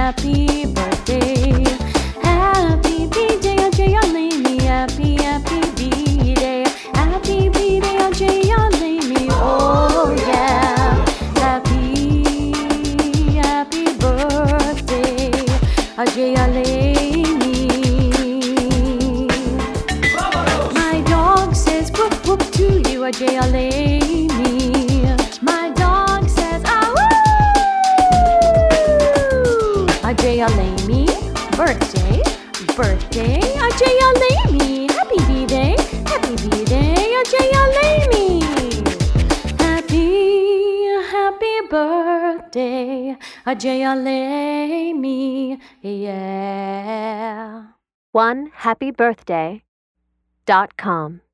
happy birthday. Happy B-Day, Ajay Alami. Happy B-Day. Happy B-Day, Ajay Alami. Oh yeah. Happy birthday, Ajay Alami. My dog says whoop whoop to you, Ajay Alami. My dog says ah woo. Ajay Alami, birthday, Ajay Alami. Happy B-Day, Ajay Alami. Happy birthday, Ajay Alami. Yeah. OneHappyBirthday.com